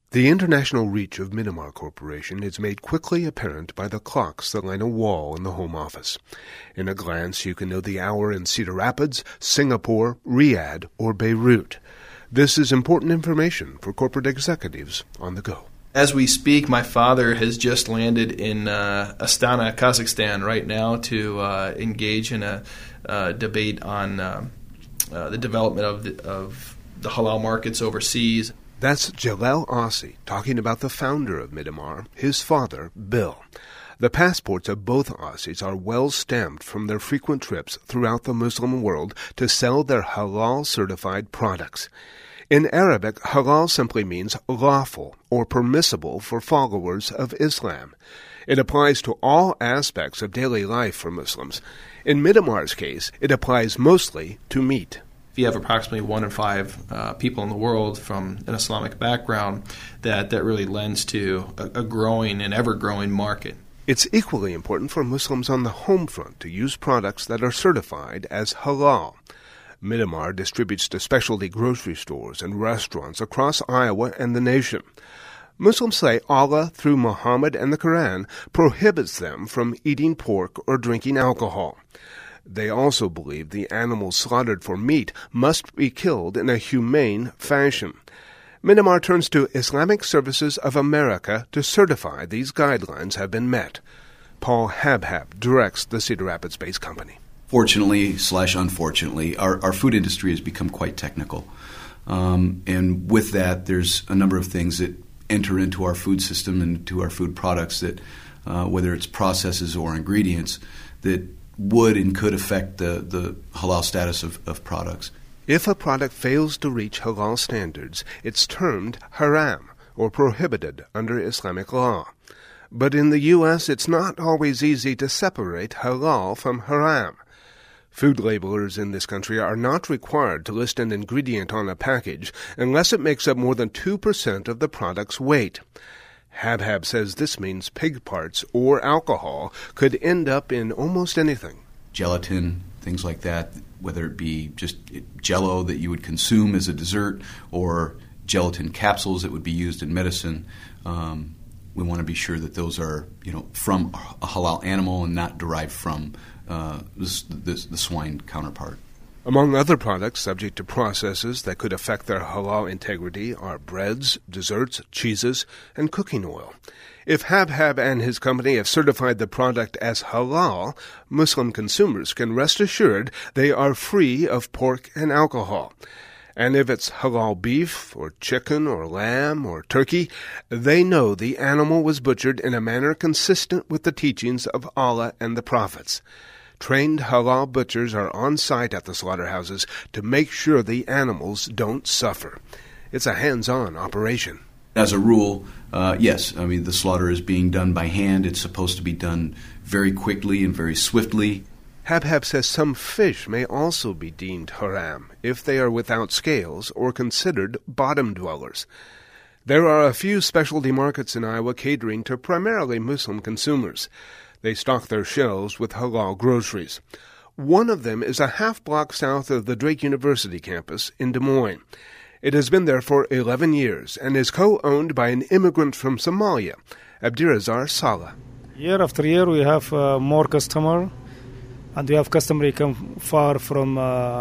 The international reach of Midamar Corporation is made quickly apparent by the clocks that line a wall in the home office. In a glance, you can know the hour in Cedar Rapids, Singapore, Riyadh, or Beirut. This is important information for corporate executives on the go. As we speak, my father has just landed in Astana, Kazakhstan right now to engage in a debate on the development of the halal markets overseas. That's Jalal Ossi talking about the founder of Midamar, his father, Bill. The passports of both Ossis are well stamped from their frequent trips throughout the Muslim world to sell their halal-certified products. In Arabic, halal simply means lawful or permissible for followers of Islam. It applies to all aspects of daily life for Muslims. In Midamar's case, it applies mostly to meat. If you have approximately 1 in 5 people in the world from an Islamic background, that really lends to a growing and ever-growing market. It's equally important for Muslims on the home front to use products that are certified as halal. Midamar distributes to specialty grocery stores and restaurants across Iowa and the nation. Muslims say Allah, through Muhammad and the Quran, prohibits them from eating pork or drinking alcohol. They also believe the animals slaughtered for meat must be killed in a humane fashion. Midamar turns to Islamic Services of America to certify these guidelines have been met. Paul Habhab directs the Cedar Rapids-based company. Fortunately/unfortunately, our food industry has become quite technical. And with that, there's a number of things that enter into our food system and to our food products that, whether it's processes or ingredients, that would and could affect the halal status of products. If a product fails to reach halal standards, it's termed haram, or prohibited under Islamic law. But in the U.S., it's not always easy to separate halal from haram. Food labelers in this country are not required to list an ingredient on a package unless it makes up more than 2% of the product's weight. Habhab says this means pig parts or alcohol could end up in almost anything. Gelatin, things like that, whether it be just Jell-O that you would consume as a dessert or gelatin capsules that would be used in medicine. We want to be sure that those are, from a halal animal and not derived from the swine counterpart. Among other products subject to processes that could affect their halal integrity are breads, desserts, cheeses, and cooking oil. If Habhab and his company have certified the product as halal, Muslim consumers can rest assured they are free of pork and alcohol. And if it's halal beef or chicken or lamb or turkey, they know the animal was butchered in a manner consistent with the teachings of Allah and the prophets. Trained halal butchers are on site at the slaughterhouses to make sure the animals don't suffer. It's a hands-on operation. As a rule, yes. The slaughter is being done by hand. It's supposed to be done very quickly and very swiftly. Habhab says some fish may also be deemed haram if they are without scales or considered bottom dwellers. There are a few specialty markets in Iowa catering to primarily Muslim consumers. They stock their shelves with halal groceries. One of them is a half-block south of the Drake University campus in Des Moines. It has been there for 11 years and is co-owned by an immigrant from Somalia, Abdirazar Salah. Year after year, we have more customer, and we have customer who come far from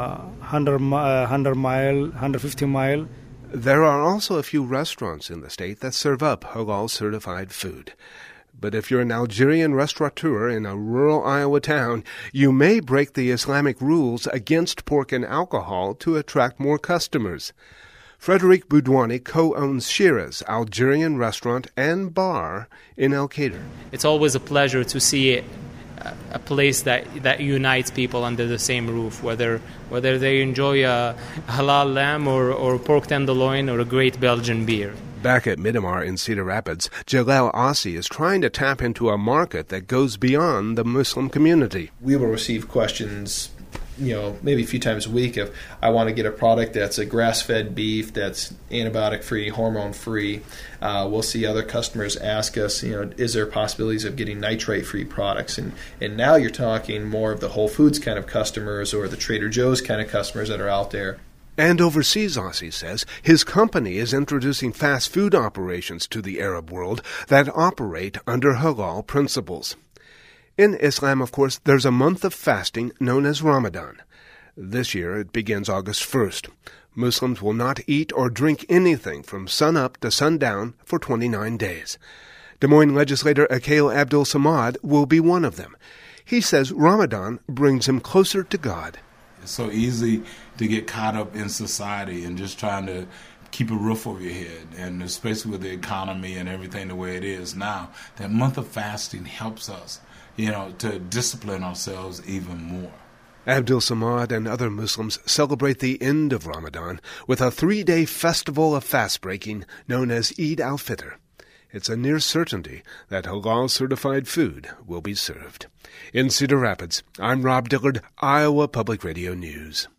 100 mile, 150 mile. There are also a few restaurants in the state that serve up halal-certified food. But if you're an Algerian restaurateur in a rural Iowa town, you may break the Islamic rules against pork and alcohol to attract more customers. Frederic Boudouani co-owns Shira's Algerian restaurant and bar in El Kader. It's always a pleasure to see a place that unites people under the same roof, whether they enjoy a halal lamb or pork tenderloin or a great Belgian beer. Back at Midamar in Cedar Rapids, Jalal Ossi is trying to tap into a market that goes beyond the Muslim community. We will receive questions, maybe a few times a week if I want to get a product that's a grass-fed beef, that's antibiotic-free, hormone-free. We'll see other customers ask us, is there possibilities of getting nitrate-free products? And now you're talking more of the Whole Foods kind of customers or the Trader Joe's kind of customers that are out there. And overseas, Aussie says, his company is introducing fast food operations to the Arab world that operate under halal principles. In Islam, of course, there's a month of fasting known as Ramadan. This year it begins August 1st. Muslims will not eat or drink anything from sunup to sundown for 29 days. Des Moines legislator Akil Abdul Samad will be one of them. He says Ramadan brings him closer to God. It's so easy to get caught up in society and just trying to keep a roof over your head, and especially with the economy and everything the way it is now. That month of fasting helps us, to discipline ourselves even more. Abdul Samad and other Muslims celebrate the end of Ramadan with a 3-day festival of fast-breaking known as Eid al-Fitr. It's a near certainty that halal-certified food will be served. In Cedar Rapids, I'm Rob Dillard, Iowa Public Radio News.